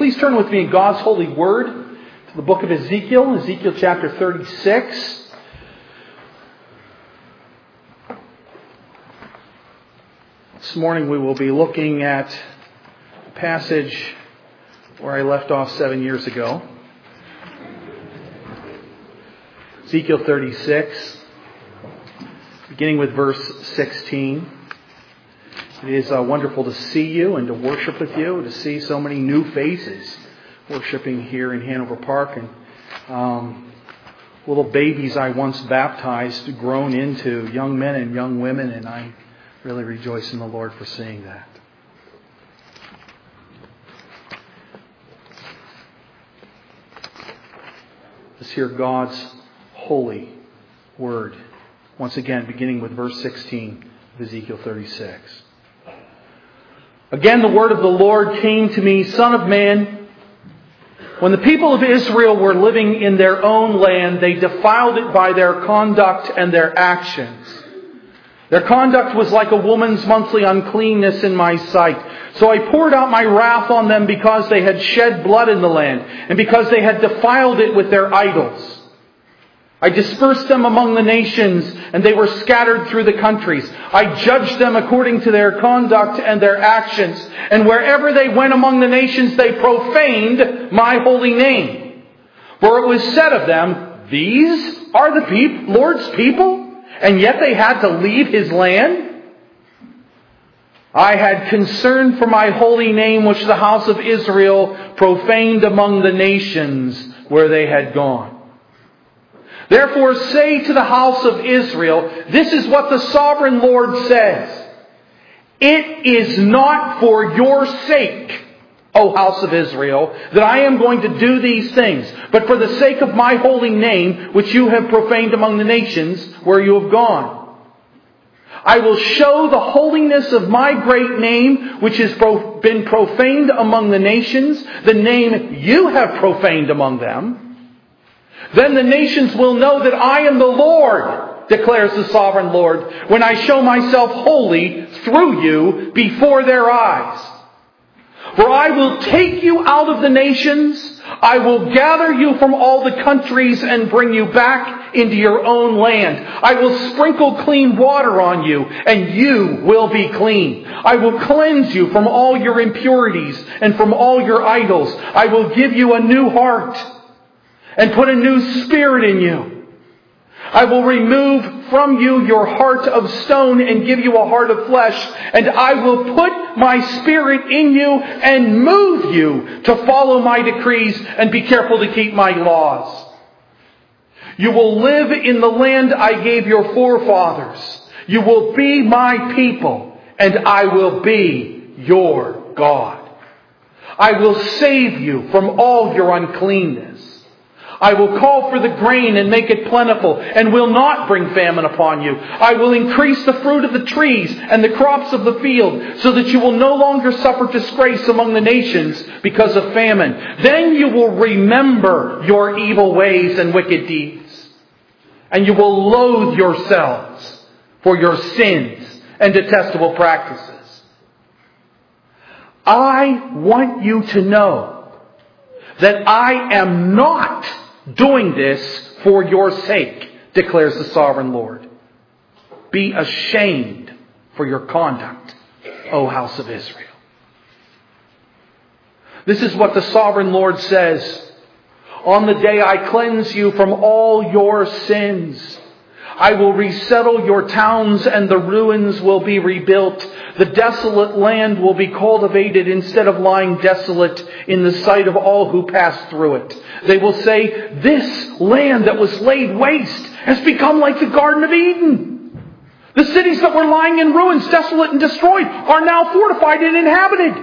please turn with me in God's holy word to the book of Ezekiel, Ezekiel chapter 36. This morning we will be looking at a passage where I left off 7 years ago. Ezekiel 36, beginning with verse 16. It is wonderful to see you and to worship with you, to see so many new faces worshiping here in Hanover Park. And little babies I once baptized, grown into young men and young women, and I really rejoice in the Lord for seeing that. Let's hear God's holy word. Once again, beginning with verse 16 of Ezekiel 36. Again, the word of the Lord came to me, Son of man, when the people of Israel were living in their own land, they defiled it by their conduct and their actions. Their conduct was like a woman's monthly uncleanness in my sight. So I poured out my wrath on them because they had shed blood in the land, and because they had defiled it with their idols. I dispersed them among the nations, and they were scattered through the countries. I judged them according to their conduct and their actions. And wherever they went among the nations, they profaned my holy name. For it was said of them, these are the Lord's people, and yet they had to leave His land. I had concern for my holy name, which the house of Israel profaned among the nations where they had gone. Therefore say to the house of Israel, this is what the sovereign Lord says. It is not for your sake, O house of Israel, that I am going to do these things, but for the sake of my holy name, which you have profaned among the nations where you have gone. I will show the holiness of my great name, which has been profaned among the nations, the name you have profaned among them. Then the nations will know that I am the Lord, declares the sovereign Lord, when I show myself holy through you before their eyes. For I will take you out of the nations, I will gather you from all the countries and bring you back into your own land. I will sprinkle clean water on you, and you will be clean. I will cleanse you from all your impurities and from all your idols. I will give you a new heart and put a new spirit in you. I will remove from you your heart of stone and give you a heart of flesh. And I will put my spirit in you and move you to follow my decrees and be careful to keep my laws. You will live in the land I gave your forefathers. You will be my people, and I will be your God. I will save you from all your uncleanness. I will call for the grain and make it plentiful, and will not bring famine upon you. I will increase the fruit of the trees and the crops of the field, so that you will no longer suffer disgrace among the nations because of famine. Then you will remember your evil ways and wicked deeds, and you will loathe yourselves for your sins and detestable practices. I want you to know that I am not doing this for your sake, declares the sovereign Lord. Be ashamed for your conduct, O house of Israel. This is what the sovereign Lord says. On the day I cleanse you from all your sins, I will resettle your towns, and the ruins will be rebuilt. The desolate land will be cultivated instead of lying desolate in the sight of all who pass through it. They will say, this land that was laid waste has become like the Garden of Eden. The cities that were lying in ruins, desolate and destroyed, are now fortified and inhabited.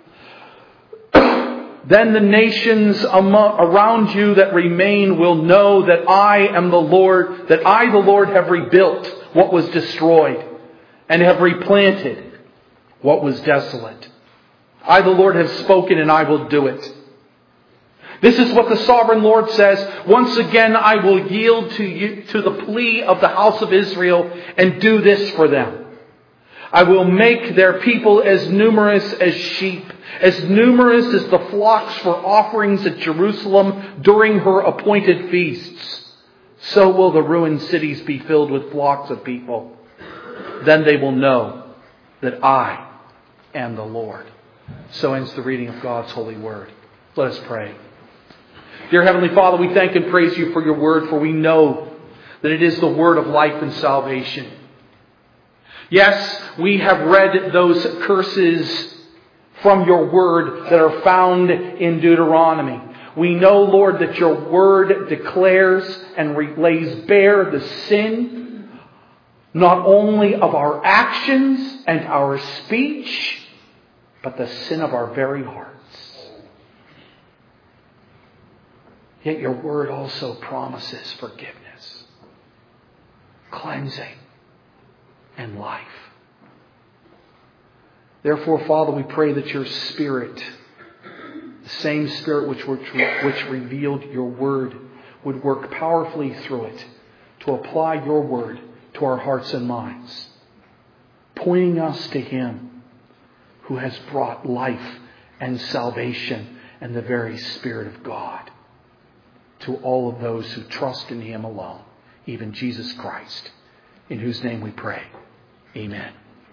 Then the nations around you that remain will know that I am the Lord, that I, the Lord, have rebuilt what was destroyed and have replanted what was desolate. I, the Lord, have spoken, and I will do it. This is what the sovereign Lord says. Once again, I will yield to the plea of the house of Israel and do this for them. I will make their people as numerous as sheep As numerous as the flocks for offerings at Jerusalem during her appointed feasts, so will the ruined cities be filled with flocks of people. Then they will know that I am the Lord. So ends the reading of God's holy word. Let us pray. Dear Heavenly Father, we thank and praise you for your word, for we know that it is the word of life and salvation. Yes, we have read those curses from your word that are found in Deuteronomy. We know, Lord, that your word declares and lays bare the sin, not only of our actions and our speech, but the sin of our very hearts. Yet your word also promises forgiveness, cleansing, and life. Therefore, Father, we pray that your Spirit, the same Spirit which revealed your word, would work powerfully through it to apply your word to our hearts and minds, pointing us to Him who has brought life and salvation and the very Spirit of God to all of those who trust in Him alone, even Jesus Christ, in whose name we pray. Amen.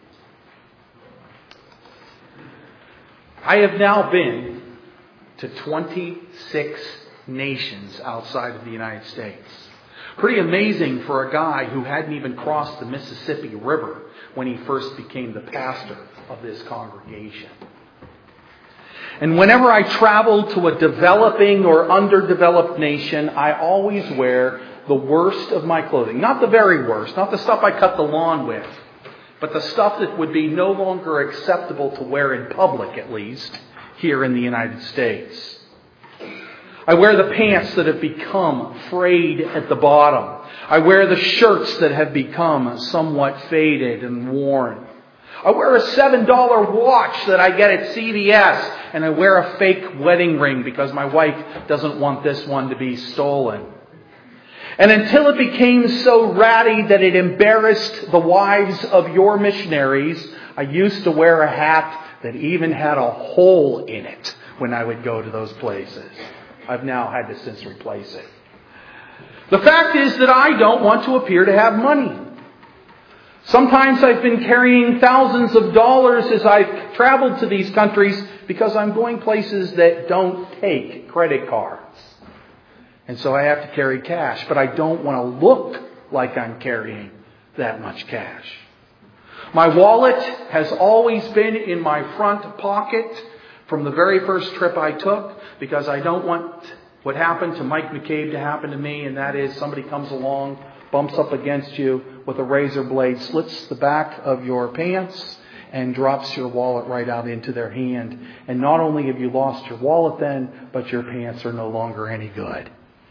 I have now been to 26 nations outside of the United States. Pretty amazing for a guy who hadn't even crossed the Mississippi River when he first became the pastor of this congregation. And whenever I travel to a developing or underdeveloped nation, I always wear the worst of my clothing. Not the very worst, not the stuff I cut the lawn with, but the stuff that would be no longer acceptable to wear in public, at least, here in the United States. I wear the pants that have become frayed at the bottom. I wear the shirts that have become somewhat faded and worn. I wear a $7 watch that I get at CVS, and I wear a fake wedding ring because my wife doesn't want this one to be stolen. And until it became so ratty that it embarrassed the wives of your missionaries, I used to wear a hat that even had a hole in it when I would go to those places. I've now had to since replace it. The fact is that I don't want to appear to have money. Sometimes I've been carrying thousands of dollars as I've traveled to these countries because I'm going places that don't take credit cards. And so I have to carry cash, but I don't want to look like I'm carrying that much cash. My wallet has always been in my front pocket from the very first trip I took because I don't want what happened to Mike McCabe to happen to me, and that is somebody comes along, bumps up against you with a razor blade, slits the back of your pants, and drops your wallet right out into their hand. And not only have you lost your wallet then, but your pants are no longer any good.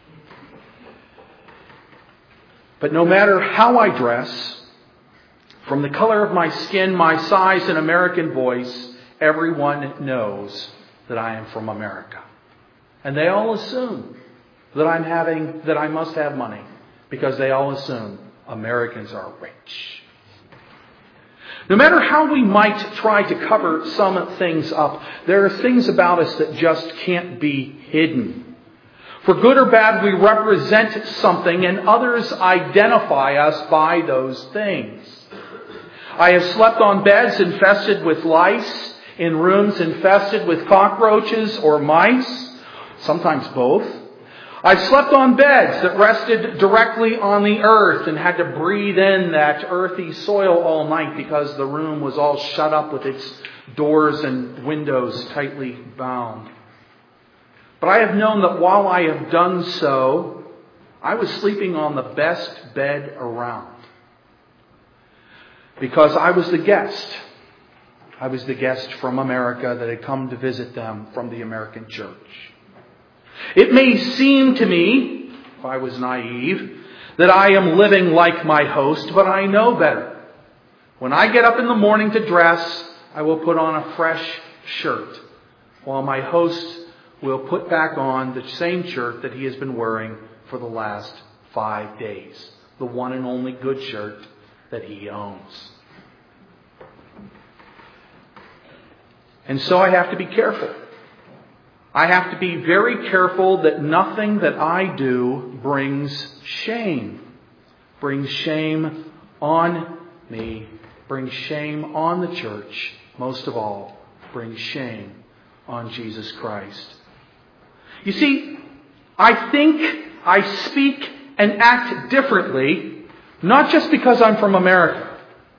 But no matter how I dress, from the color of my skin, my size, and American voice, everyone knows that I am from America. And they all assume that I must have money because they all assume Americans are rich. No matter how we might try to cover some things up, there are things about us that just can't be hidden. For good or bad, we represent something, and others identify us by those things. I have slept on beds infested with lice, in rooms infested with cockroaches or mice, sometimes both. I slept on beds that rested directly on the earth and had to breathe in that earthy soil all night because the room was all shut up with its doors and windows tightly bound. But I have known that while I have done so, I was sleeping on the best bed around. Because I was the guest. I was the guest from America that had come to visit them from the American church. It may seem to me, if I was naive, that I am living like my host, but I know better. When I get up in the morning to dress, I will put on a fresh shirt, while my host will put back on the same shirt that he has been wearing for the last 5 days. The one and only good shirt that he owns. And so I have to be careful. I have to be very careful that nothing that I do brings shame. Brings shame on me. Brings shame on the church. Most of all, brings shame on Jesus Christ. You see, I think, I speak, and act differently, not just because I'm from America,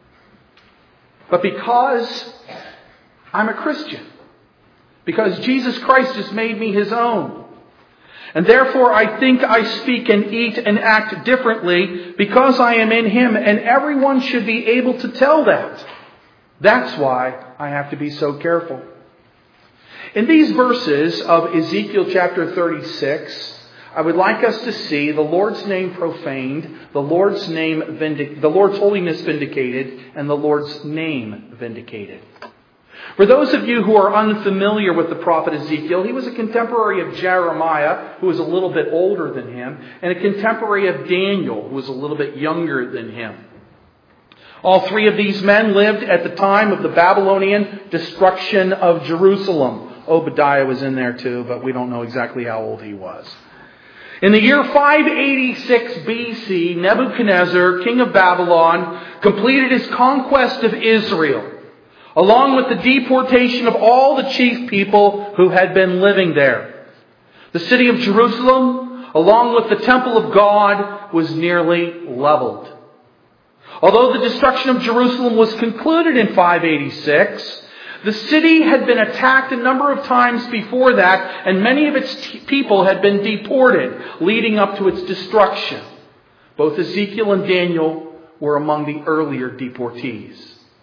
but because I'm a Christian. Because Jesus Christ has made me His own. And therefore I think, I speak, and eat, and act differently because I am in Him. And everyone should be able to tell that. That's why I have to be so careful. In these verses of Ezekiel chapter 36, I would like us to see the Lord's name profaned, the Lord's holiness vindicated, and the Lord's name vindicated. For those of you who are unfamiliar with the prophet Ezekiel, he was a contemporary of Jeremiah, who was a little bit older than him, and a contemporary of Daniel, who was a little bit younger than him. All three of these men lived at the time of the Babylonian destruction of Jerusalem. Obadiah was in there too, but we don't know exactly how old he was. In the year 586 BC, Nebuchadnezzar, king of Babylon, completed his conquest of Israel, along with the deportation of all the chief people who had been living there. The city of Jerusalem, along with the temple of God, was nearly leveled. Although the destruction of Jerusalem was concluded in 586, the city had been attacked a number of times before that, and many of its people had been deported, leading up to its destruction. Both Ezekiel and Daniel were among the earlier deportees,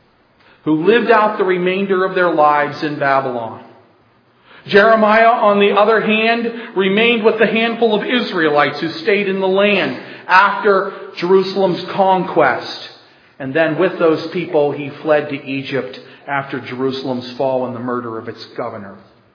who lived out the remainder of their lives in Babylon. Jeremiah, on the other hand, remained with the handful of Israelites who stayed in the land after Jerusalem's conquest. And then with those people, he fled to Egypt after Jerusalem's fall and the murder of its governor.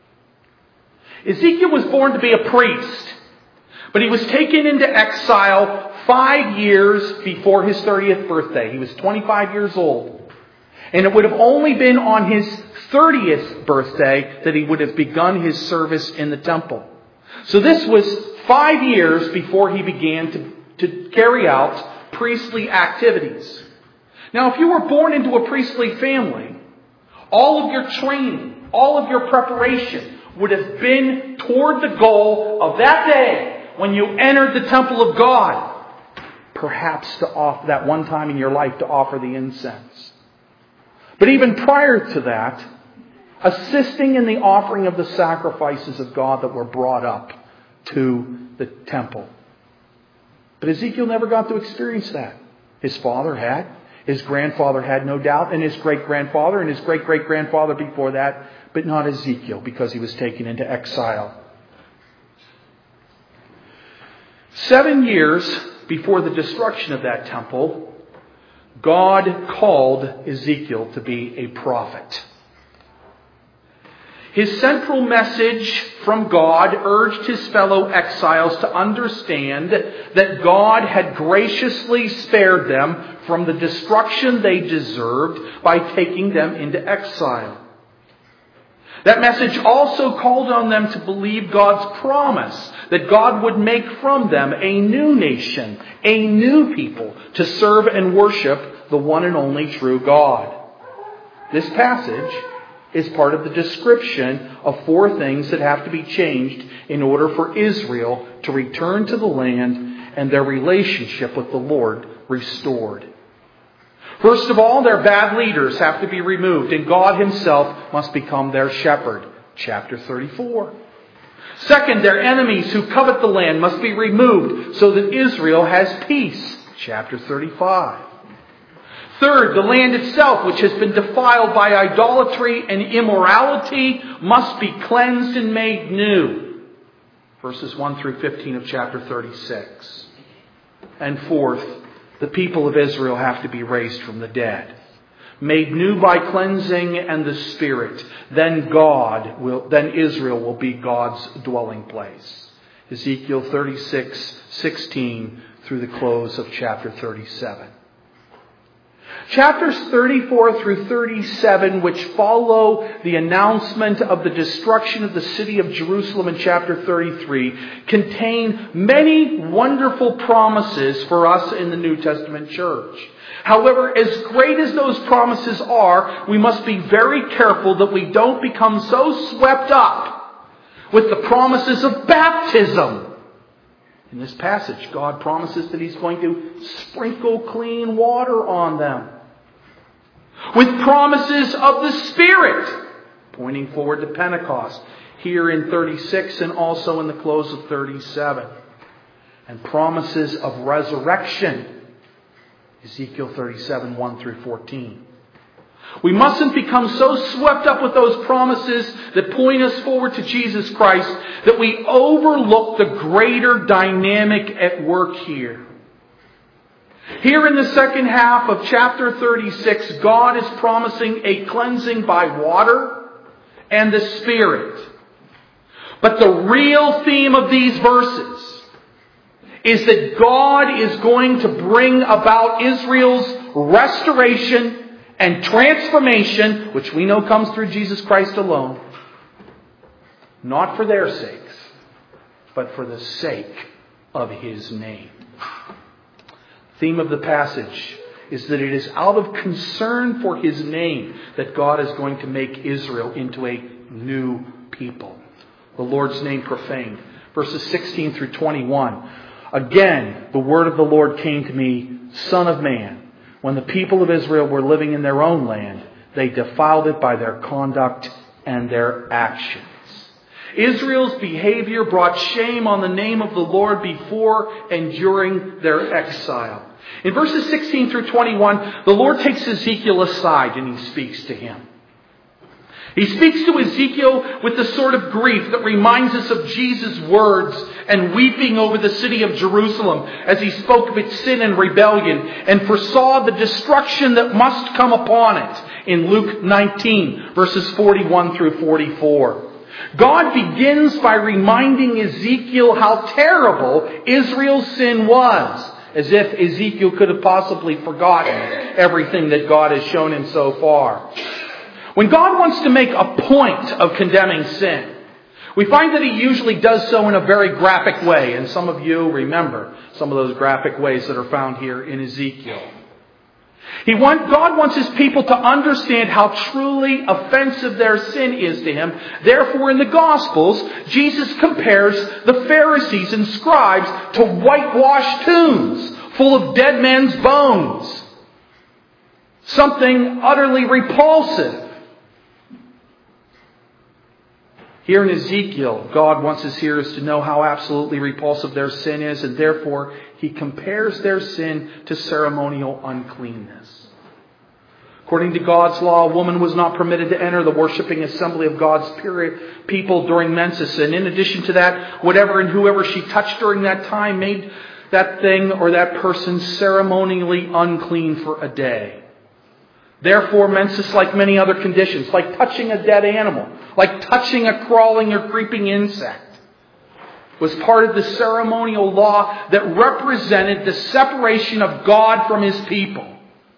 Ezekiel was born to be a priest, but he was taken into exile 5 years before his 30th birthday. He was 25 years old. And it would have only been on his 30th birthday that he would have begun his service in the temple. So this was 5 years before he began to carry out priestly activities. Now, if you were born into a priestly family, all of your training, all of your preparation would have been toward the goal of that day when you entered the temple of God. Perhaps to offer that one time in your life to offer the incense. But even prior to that, assisting in the offering of the sacrifices of God that were brought up to the temple. But Ezekiel never got to experience that. His father had. His grandfather had, no doubt, and his great-grandfather and his great-great-grandfather before that, but not Ezekiel because he was taken into exile. 7 years before the destruction of that temple, God called Ezekiel to be a prophet. His central message from God urged his fellow exiles to understand that God had graciously spared them from the destruction they deserved by taking them into exile. That message also called on them to believe God's promise that God would make from them a new nation, a new people to serve and worship the one and only true God. This passage is part of the description of 4 things that have to be changed in order for Israel to return to the land and their relationship with the Lord restored. First of all, their bad leaders have to be removed, and God Himself must become their shepherd. Chapter 34. Second, their enemies who covet the land must be removed so that Israel has peace. Chapter 35. Third, the land itself, which has been defiled by idolatry and immorality, must be cleansed and made new. Verses 1 through 15 of chapter 36. And fourth, the people of Israel have to be raised from the dead, made new by cleansing and the Spirit. Then Israel will be God's dwelling place. Ezekiel 36:16 through the close of chapter 37. Chapters 34 through 37, which follow the announcement of the destruction of the city of Jerusalem in chapter 33, contain many wonderful promises for us in the New Testament church. However, as great as those promises are, we must be very careful that we don't become so swept up with the promises of baptism. In this passage, God promises that He's going to sprinkle clean water on them, with promises of the Spirit, pointing forward to Pentecost, here in 36 and also in the close of 37. And promises of resurrection, Ezekiel 37, 1 through 14. We mustn't become so swept up with those promises that point us forward to Jesus Christ that we overlook the greater dynamic at work here. Here in the second half of chapter 36, God is promising a cleansing by water and the Spirit. But the real theme of these verses is that God is going to bring about Israel's restoration and transformation, which we know comes through Jesus Christ alone, not for their sakes, but for the sake of His name. Theme of the passage is that it is out of concern for His name that God is going to make Israel into a new people. The Lord's name profaned. Verses 16 through 21. Again, the word of the Lord came to me, Son of man, when the people of Israel were living in their own land, they defiled it by their conduct and their actions. Israel's behavior brought shame on the name of the Lord before and during their exile. In verses 16 through 21, the Lord takes Ezekiel aside and He speaks to him. He speaks to Ezekiel with the sort of grief that reminds us of Jesus' words and weeping over the city of Jerusalem as He spoke of its sin and rebellion and foresaw the destruction that must come upon it in Luke 19, verses 41 through 44. God begins by reminding Ezekiel how terrible Israel's sin was, as if Ezekiel could have possibly forgotten everything that God has shown him so far. When God wants to make a point of condemning sin, we find that He usually does so in a very graphic way. And some of you remember some of those graphic ways that are found here in Ezekiel. God wants His people to understand how truly offensive their sin is to Him. Therefore, in the Gospels, Jesus compares the Pharisees and scribes to whitewashed tombs full of dead men's bones. Something utterly repulsive. Here in Ezekiel, God wants His hearers to know how absolutely repulsive their sin is, and therefore He compares their sin to ceremonial uncleanness. According to God's law, a woman was not permitted to enter the worshiping assembly of God's people during menses. And in addition to that, whatever and whoever she touched during that time made that thing or that person ceremonially unclean for a day. Therefore, menses, like many other conditions, like touching a dead animal, like touching a crawling or creeping insect, was part of the ceremonial law that represented the separation of God from His people.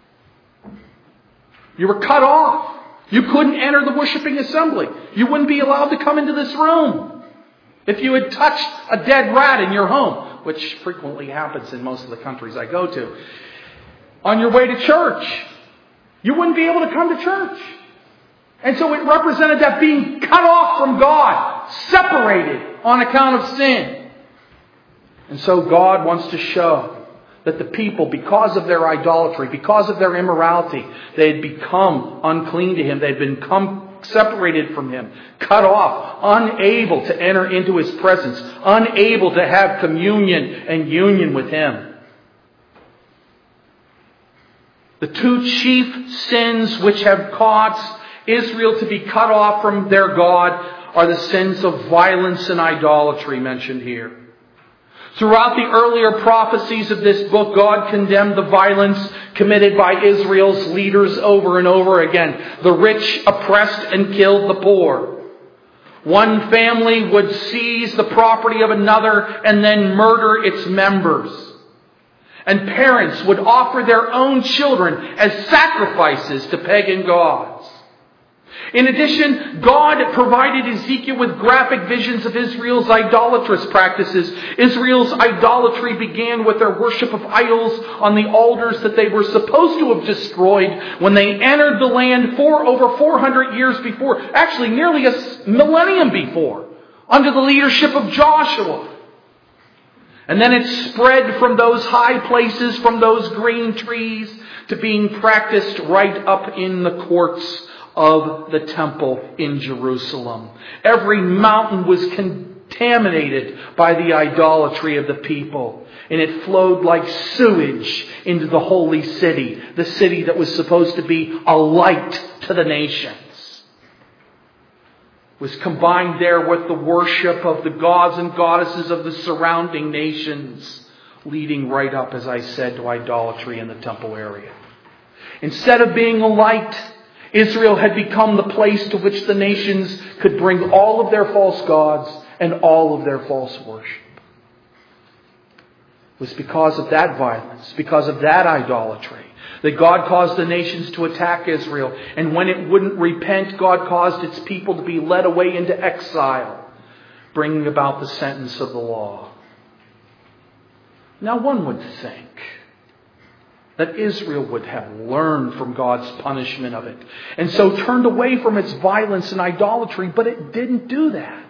You were cut off. You couldn't enter the worshiping assembly. You wouldn't be allowed to come into this room. If you had touched a dead rat in your home, which frequently happens in most of the countries I go to, on your way to church, you wouldn't be able to come to church. And so it represented that being cut off from God, separated on account of sin. And so God wants to show that the people, because of their idolatry, because of their immorality, they had become unclean to Him. They had become separated from Him, cut off, unable to enter into His presence, unable to have communion and union with Him. The two chief sins which have caused Israel to be cut off from their God are the sins of violence and idolatry mentioned here. Throughout the earlier prophecies of this book, God condemned the violence committed by Israel's leaders over and over again. The rich oppressed and killed the poor. One family would seize the property of another and then murder its members. and parents would offer their own children as sacrifices to pagan gods. In addition, God provided Ezekiel with graphic visions of Israel's idolatrous practices. Israel's idolatry began with their worship of idols on the altars that they were supposed to have destroyed when they entered the land for over 400 years before, actually nearly a millennium before, under the leadership of Joshua. And then it spread from those high places, from those green trees, to being practiced right up in the courts of the temple in Jerusalem. Every mountain was contaminated by the idolatry of the people. And it flowed like sewage into the holy city, the city that was supposed to be a light to the nations. It was combined there with the worship of the gods and goddesses of the surrounding nations, leading right up, as I said, to idolatry in the temple area. Instead of being a light, Israel had become the place to which the nations could bring all of their false gods and all of their false worship. It was because of that violence, because of that idolatry, that God caused the nations to attack Israel. And when it wouldn't repent, God caused its people to be led away into exile, bringing about the sentence of the law. Now one would think that Israel would have learned from God's punishment of it, and so turned away from its violence and idolatry, but it didn't do that.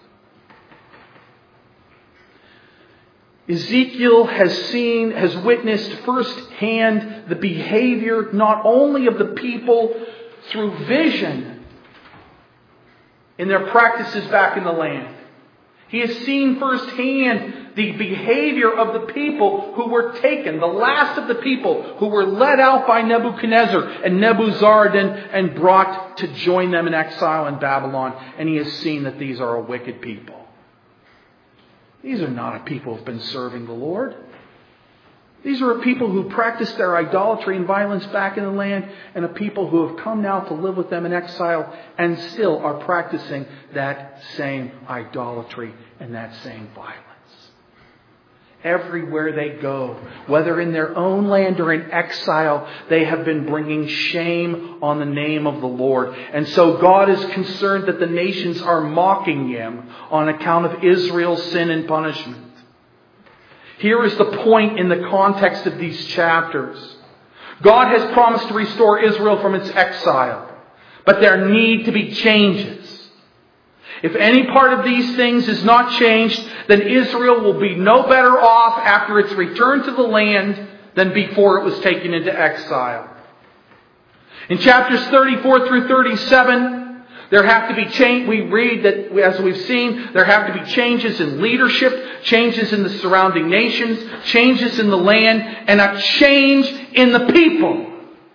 Ezekiel has witnessed firsthand the behavior not only of the people through vision in their practices back in the land. He has seen firsthand the behavior of the people who were taken, the last of the people who were led out by Nebuchadnezzar and Nebuzaradan and brought to join them in exile in Babylon. And he has seen that these are a wicked people. These are not a people who have been serving the Lord. These are a people who practiced their idolatry and violence back in the land, and a people who have come now to live with them in exile and still are practicing that same idolatry and that same violence. Everywhere they go, whether in their own land or in exile, they have been bringing shame on the name of the Lord. And so God is concerned that the nations are mocking Him on account of Israel's sin and punishment. Here is the point in the context of these chapters. God has promised to restore Israel from its exile, but there need to be changes. If any part of these things is not changed, then Israel will be no better off after its return to the land than before it was taken into exile. In chapters 34 through 37, there have to be change. We read that, as we've seen, there have to be changes in leadership, changes in the surrounding nations, changes in the land, and a change in the people.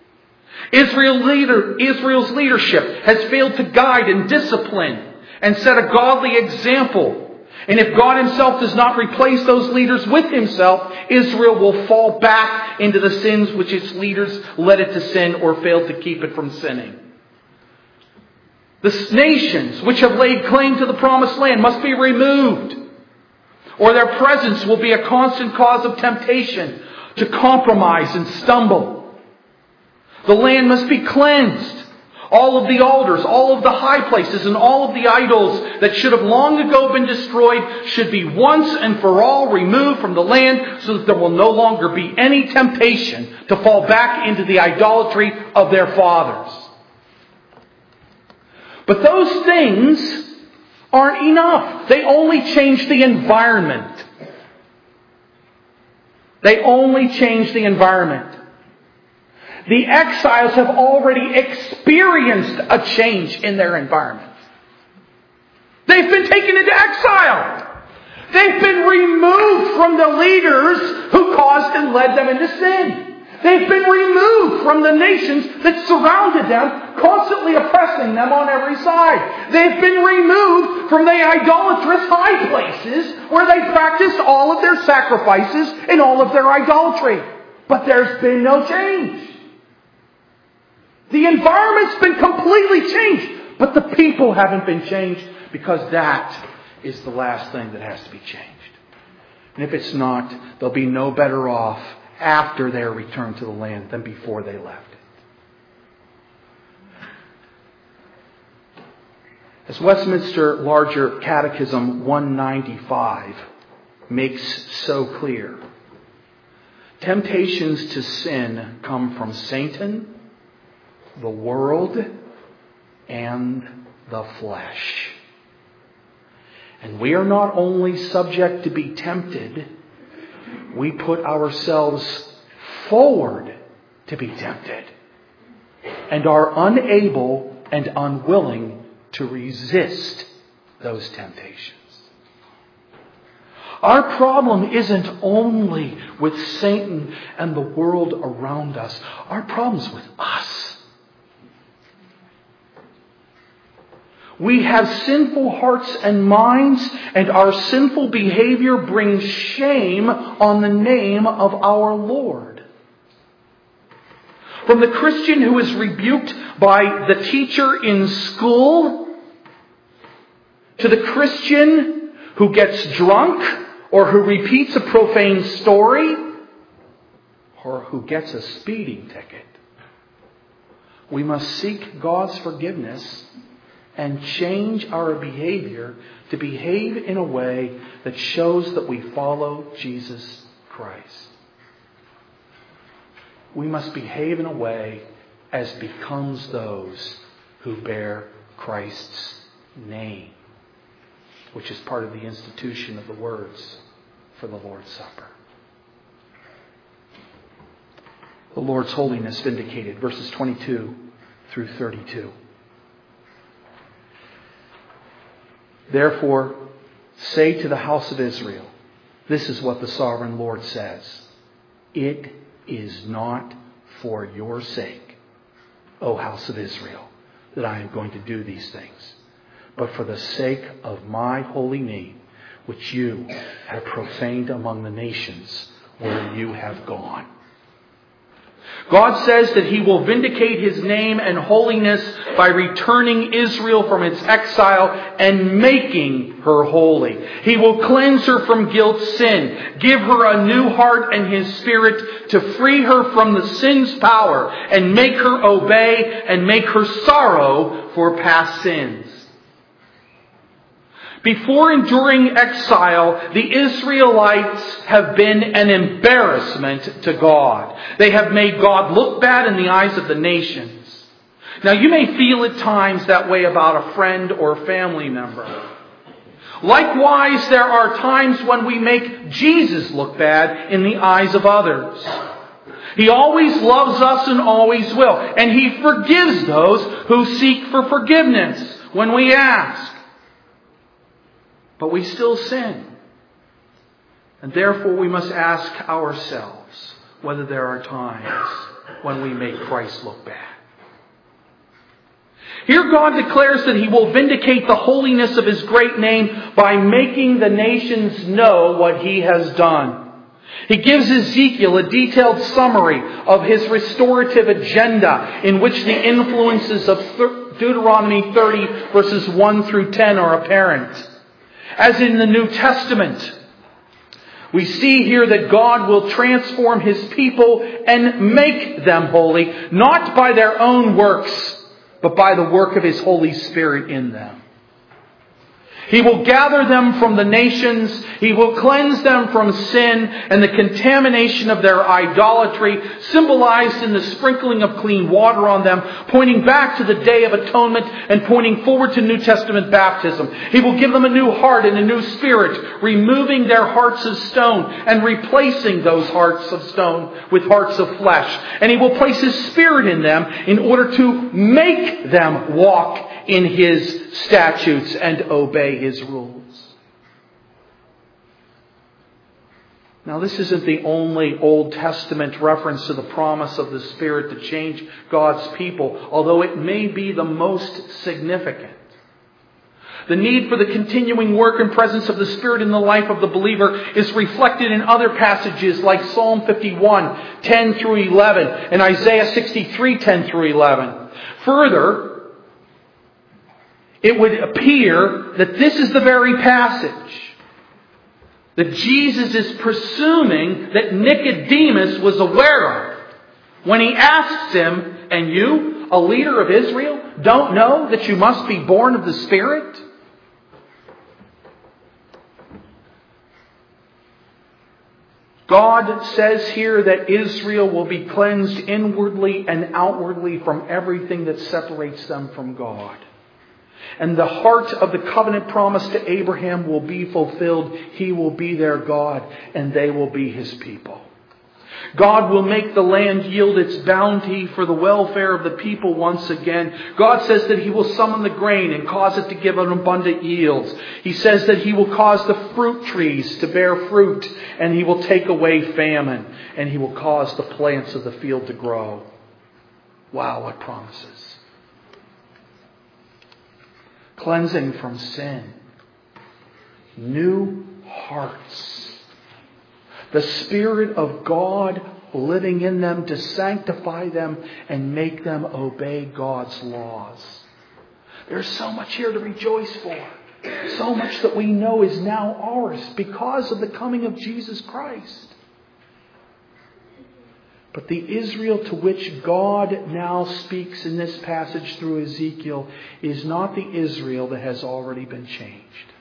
Israel's leadership has failed to guide and discipline and set a godly example. And if God Himself does not replace those leaders with Himself, Israel will fall back into the sins which its leaders led it to sin or failed to keep it from sinning. The nations which have laid claim to the promised land must be removed, or their presence will be a constant cause of temptation to compromise and stumble. The land must be cleansed. All of the altars, all of the high places, and all of the idols that should have long ago been destroyed should be once and for all removed from the land, so that there will no longer be any temptation to fall back into the idolatry of their fathers. But those things aren't enough. They only change the environment. They only change the environment. The exiles have already experienced a change in their environment. They've been taken into exile. They've been removed from the leaders who caused and led them into sin. They've been removed from the nations that surrounded them, constantly oppressing them on every side. They've been removed from the idolatrous high places where they practiced all of their sacrifices and all of their idolatry. But there's been no change. The environment's been completely changed, but the people haven't been changed, because that is the last thing that has to be changed. And if it's not, they'll be no better off after their return to the land than before they left it. As Westminster Larger Catechism 195 makes so clear, temptations to sin come from Satan, the world, and the flesh. And we are not only subject to be tempted, we put ourselves forward to be tempted and are unable and unwilling to resist those temptations. Our problem isn't only with Satan and the world around us. Our problem's with us. We have sinful hearts and minds, and our sinful behavior brings shame on the name of our Lord. From the Christian who is rebuked by the teacher in school, to the Christian who gets drunk, or who repeats a profane story, or who gets a speeding ticket, we must seek God's forgiveness and change our behavior to behave in a way that shows that we follow Jesus Christ. We must behave in a way as becomes those who bear Christ's name, which is part of the institution of the words for the Lord's Supper. The Lord's holiness vindicated, verses 22 through 32. Therefore, say to the house of Israel, this is what the sovereign Lord says. It is not for your sake, O house of Israel, that I am going to do these things, but for the sake of my holy name, which you have profaned among the nations where you have gone. God says that He will vindicate His name and holiness by returning Israel from its exile and making her holy. He will cleanse her from guilt, sin, give her a new heart and His Spirit to free her from the sin's power and make her obey and make her sorrow for past sins. Before enduring exile, the Israelites have been an embarrassment to God. They have made God look bad in the eyes of the nations. Now, you may feel at times that way about a friend or family member. Likewise, there are times when we make Jesus look bad in the eyes of others. He always loves us and always will. And He forgives those who seek for forgiveness when we ask. But we still sin. And therefore we must ask ourselves whether there are times when we make Christ look bad. Here God declares that He will vindicate the holiness of His great name by making the nations know what He has done. He gives Ezekiel a detailed summary of His restorative agenda in which the influences of Deuteronomy 30 verses 1 through 10 are apparent. As in the New Testament, we see here that God will transform His people and make them holy, not by their own works, but by the work of His Holy Spirit in them. He will gather them from the nations. He will cleanse them from sin and the contamination of their idolatry, symbolized in the sprinkling of clean water on them, pointing back to the Day of Atonement and pointing forward to New Testament baptism. He will give them a new heart and a new spirit, removing their hearts of stone and replacing those hearts of stone with hearts of flesh. And He will place His Spirit in them in order to make them walk in His statutes and obey His rules. Now, this isn't the only Old Testament reference to the promise of the Spirit to change God's people, although it may be the most significant. The need for the continuing work and presence of the Spirit in the life of the believer is reflected in other passages like Psalm 51, 10 through 11, and Isaiah 63, 10 through 11. Further, it would appear that this is the very passage that Jesus is presuming that Nicodemus was aware of when he asks him, "And you, a leader of Israel, don't know that you must be born of the Spirit?" God says here that Israel will be cleansed inwardly and outwardly from everything that separates them from God. And the heart of the covenant promise to Abraham will be fulfilled. He will be their God, and they will be His people. God will make the land yield its bounty for the welfare of the people once again. God says that He will summon the grain and cause it to give an abundant yields. He says that He will cause the fruit trees to bear fruit, and He will take away famine, and He will cause the plants of the field to grow. Wow, what promises. Cleansing from sin. New hearts. The Spirit of God living in them to sanctify them and make them obey God's laws. There's so much here to rejoice for. So much that we know is now ours because of the coming of Jesus Christ. But the Israel to which God now speaks in this passage through Ezekiel is not the Israel that has already been changed.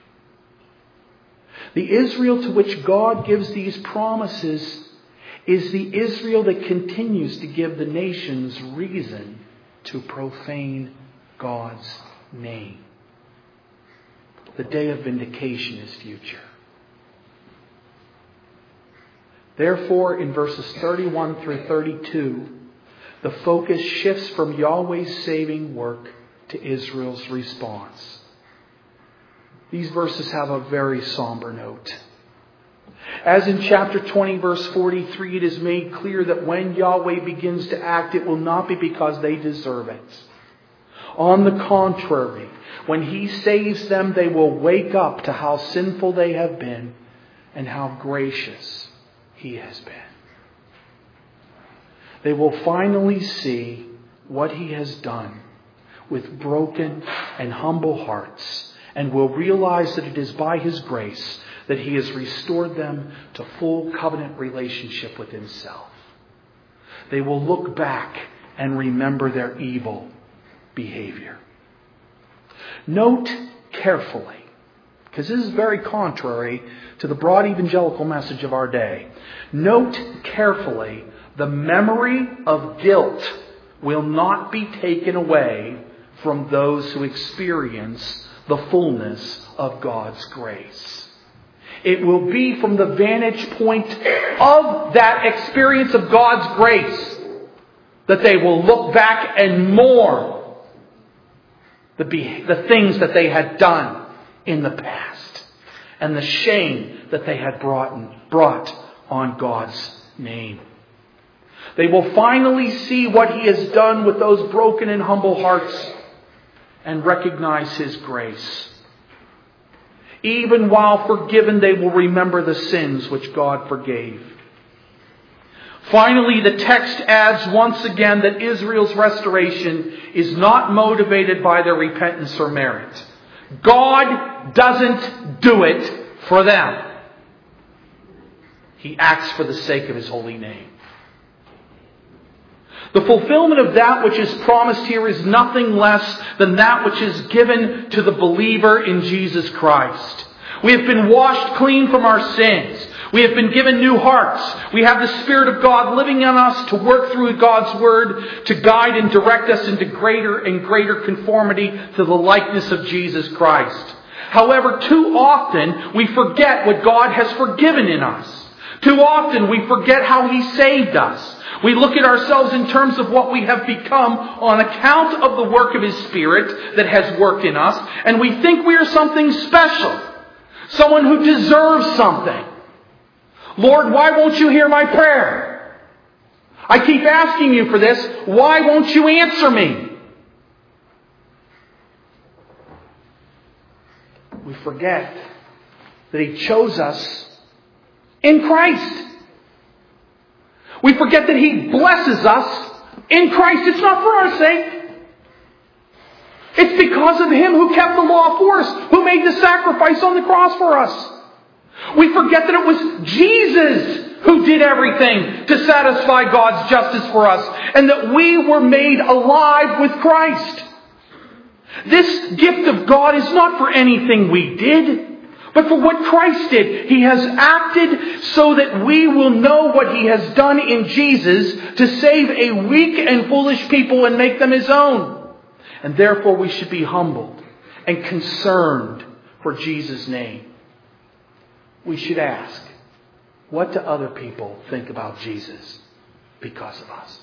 The Israel to which God gives these promises is the Israel that continues to give the nations reason to profane God's name. The day of vindication is future. Therefore, in verses 31 through 32, the focus shifts from Yahweh's saving work to Israel's response. These verses have a very somber note. As in chapter 20, verse 43, it is made clear that when Yahweh begins to act, it will not be because they deserve it. On the contrary, when He saves them, they will wake up to how sinful they have been and how gracious He has been. They will finally see what He has done with broken and humble hearts, and will realize that it is by His grace that He has restored them to full covenant relationship with Himself. They will look back and remember their evil behavior. Note carefully, because this is very contrary to the broad evangelical message of our day. Note carefully, the memory of guilt will not be taken away from those who experience the fullness of God's grace. It will be from the vantage point of that experience of God's grace that they will look back and mourn the things that they had done in the past and the shame that they had brought on God's name. They will finally see what He has done with those broken and humble hearts and recognize His grace. Even while forgiven, they will remember the sins which God forgave. Finally, the text adds once again that Israel's restoration is not motivated by their repentance or merit. God doesn't do it for them. He acts for the sake of His holy name. The fulfillment of that which is promised here is nothing less than that which is given to the believer in Jesus Christ. We have been washed clean from our sins. We have been given new hearts. We have the Spirit of God living in us to work through God's Word to guide and direct us into greater and greater conformity to the likeness of Jesus Christ. However, too often we forget what God has forgiven in us. Too often we forget how He saved us. We look at ourselves in terms of what we have become on account of the work of His Spirit that has worked in us, and we think we are something special. Someone who deserves something. Lord, why won't you hear my prayer? I keep asking you for this. Why won't you answer me? We forget that He chose us in Christ. We forget that He blesses us in Christ. It's not for our sake. It's because of Him who kept the law for us, who made the sacrifice on the cross for us. We forget that it was Jesus who did everything to satisfy God's justice for us, and that we were made alive with Christ. This gift of God is not for anything we did, but for what Christ did. He has acted so that we will know what He has done in Jesus to save a weak and foolish people and make them His own. And therefore we should be humbled and concerned for Jesus' name. We should ask, what do other people think about Jesus because of us?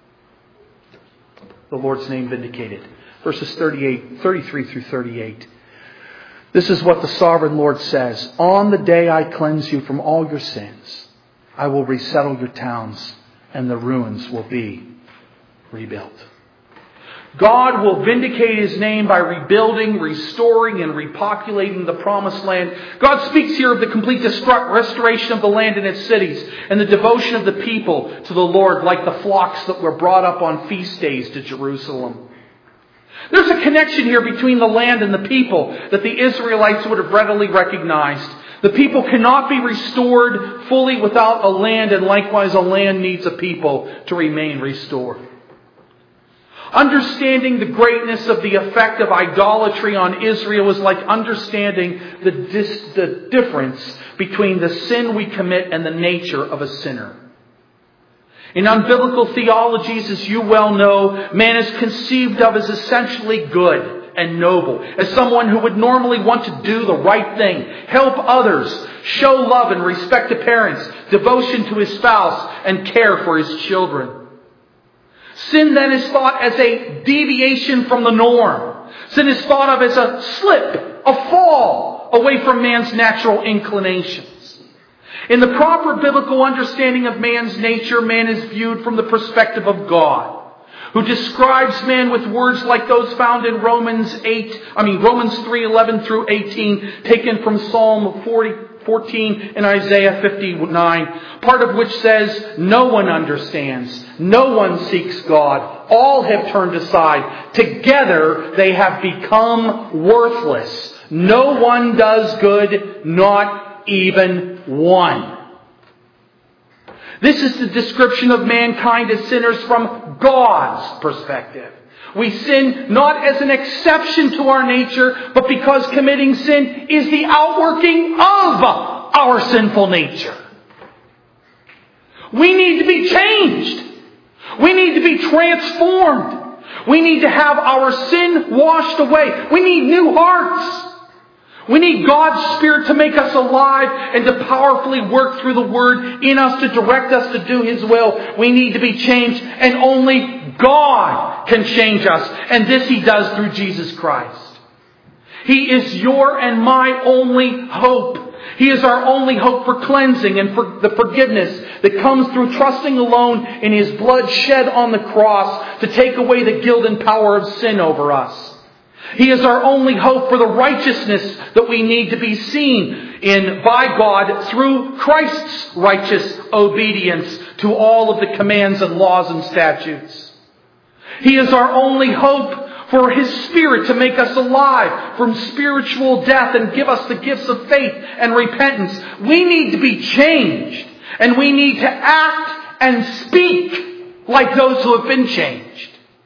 The Lord's name vindicated. Verses 33 through 38. This is what the sovereign Lord says. On the day I cleanse you from all your sins, I will resettle your towns, and the ruins will be rebuilt. God will vindicate His name by rebuilding, restoring, and repopulating the promised land. God speaks here of the complete restoration of the land and its cities, and the devotion of the people to the Lord, like the flocks that were brought up on feast days to Jerusalem. There's a connection here between the land and the people that the Israelites would have readily recognized. The people cannot be restored fully without a land, and likewise a land needs a people to remain restored. Understanding the greatness of the effect of idolatry on Israel is like understanding the difference between the sin we commit and the nature of a sinner. In unbiblical theologies, as you well know, man is conceived of as essentially good and noble, as someone who would normally want to do the right thing, help others, show love and respect to parents, devotion to his spouse, and care for his children. Sin then is thought as a deviation from the norm. Sin is thought of as a slip, a fall away from man's natural inclinations. In the proper biblical understanding of man's nature, man is viewed from the perspective of God, who describes man with words like those found in Romans 3:11 through 18, taken from Psalm 14 and Isaiah 59, part of which says, "No one understands, no one seeks God, all have turned aside, together they have become worthless. No one does good, not even one." This is the description of mankind as sinners from God's perspective. We sin not as an exception to our nature, but because committing sin is the outworking of our sinful nature. We need to be changed. We need to be transformed. We need to have our sin washed away. We need new hearts. We need God's Spirit to make us alive and to powerfully work through the Word in us to direct us to do His will. We need to be changed, and only God can change us. And this He does through Jesus Christ. He is your and my only hope. He is our only hope for cleansing and for the forgiveness that comes through trusting alone in His blood shed on the cross to take away the guilt and power of sin over us. He is our only hope for the righteousness that we need to be seen in by God through Christ's righteous obedience to all of the commands and laws and statutes. He is our only hope for His Spirit to make us alive from spiritual death and give us the gifts of faith and repentance. We need to be changed, and we need to act and speak like those who have been changed,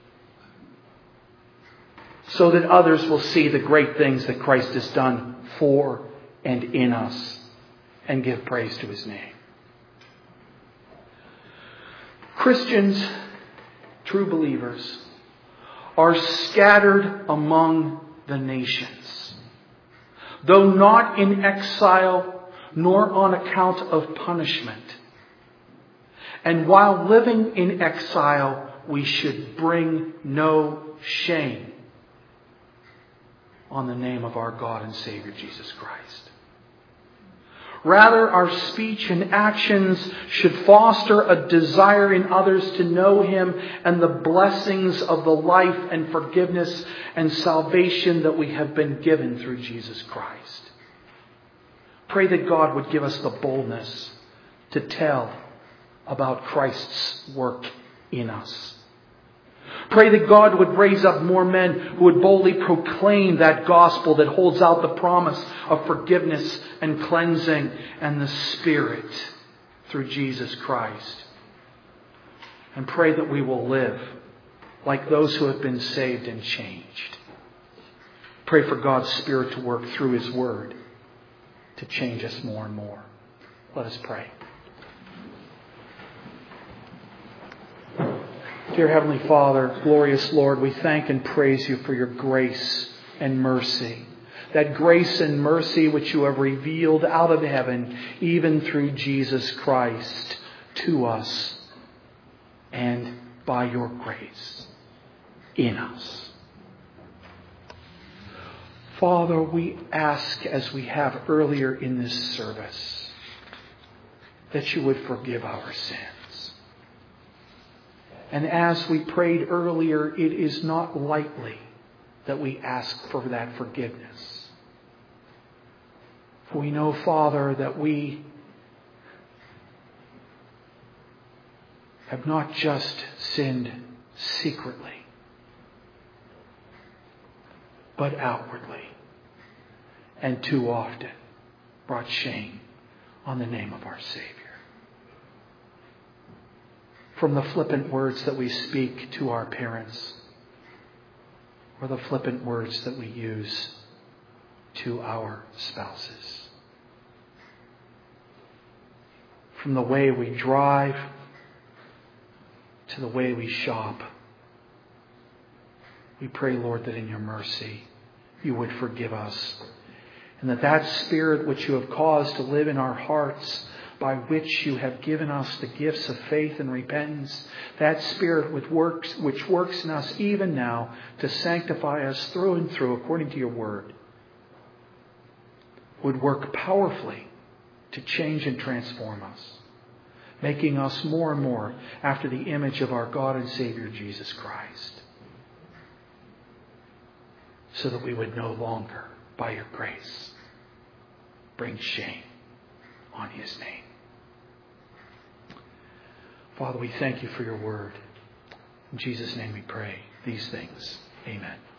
so that others will see the great things that Christ has done for and in us and give praise to His name. Christians, true believers, are scattered among the nations, though not in exile nor on account of punishment. And while living in exile, we should bring no shame on the name of our God and Savior Jesus Christ. Rather, our speech and actions should foster a desire in others to know Him and the blessings of the life and forgiveness and salvation that we have been given through Jesus Christ. Pray that God would give us the boldness to tell about Christ's work in us. Pray that God would raise up more men who would boldly proclaim that gospel that holds out the promise of forgiveness and cleansing and the Spirit through Jesus Christ. And pray that we will live like those who have been saved and changed. Pray for God's Spirit to work through His Word to change us more and more. Let us pray. Dear Heavenly Father, glorious Lord, we thank and praise You for Your grace and mercy. That grace and mercy which You have revealed out of heaven, even through Jesus Christ, to us, and by Your grace in us. Father, we ask, as we have earlier in this service, that You would forgive our sins. And as we prayed earlier, it is not lightly that we ask for that forgiveness. For we know, Father, that we have not just sinned secretly, but outwardly, and too often brought shame on the name of our Savior. From the flippant words that we speak to our parents, or the flippant words that we use to our spouses. From the way we drive to the way we shop. We pray, Lord, that in Your mercy You would forgive us. And that Spirit which You have caused to live in our hearts, by which You have given us the gifts of faith and repentance, that Spirit which works in us even now to sanctify us through and through according to Your word, would work powerfully to change and transform us, making us more and more after the image of our God and Savior Jesus Christ, so that we would no longer, by Your grace, bring shame on His name. Father, we thank You for Your word. In Jesus' name we pray these things. Amen.